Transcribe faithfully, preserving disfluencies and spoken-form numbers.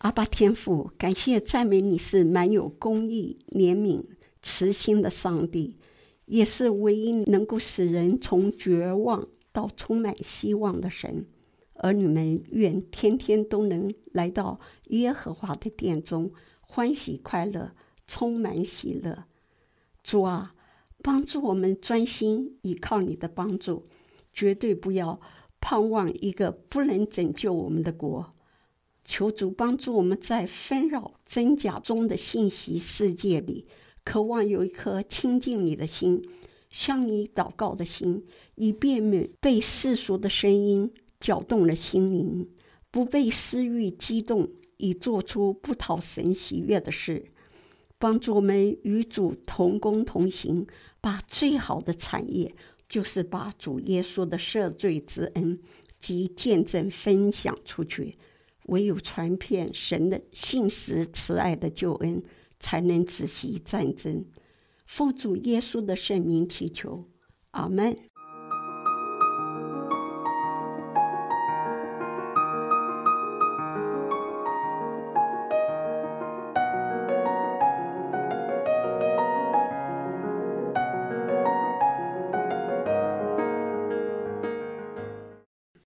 阿爸天父，感谢赞美你是满有公义、怜悯、慈心的上帝，也是唯一能够使人从绝望到充满希望的神。儿女们愿天天都能来到耶和华的殿中，欢喜快乐，充满喜乐。主啊，帮助我们专心依靠你的帮助，绝对不要盼望一个不能拯救我们的国。求主帮助我们在纷扰真假中的信息世界里，渴望有一颗亲近你的心，向你祷告的心，以便免被世俗的声音搅动了心灵，不被私欲激动，以做出不讨神喜悦的事。帮助我们与主同工同行，把最好的产业，就是把主耶稣的赦罪之恩及见证分享出去。唯有传遍神的信实慈爱的救恩，才能止息战争。奉主耶稣的圣名祈求，阿们。